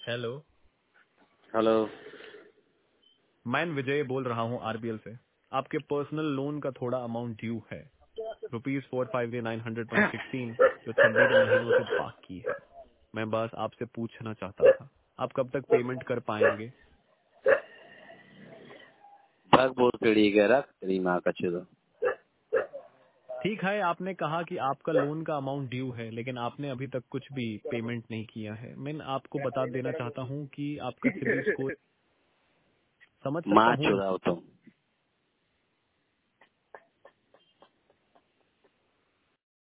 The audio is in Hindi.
हेलो। हेलो। मैं विजय बोल रहा हूँ आरबीएल से। आपके पर्सनल लोन का थोड़ा अमाउंट ड्यू है, ₹4,900.16, जो 26 महीनों से बाकी है। मैं बस आपसे पूछना चाहता था, आप कब तक पेमेंट कर पाएंगे? भाग बोल तेरी रख तेरी माँ का चुदो। ठीक है, आपने कहा कि आपका लोन का अमाउंट ड्यू है, लेकिन आपने अभी तक कुछ भी पेमेंट नहीं किया है। मैं आपको बता देना चाहता हूँ कि आपका सिबिल स्कोर समझ सकता माँ हूँ। चुराओ तुम।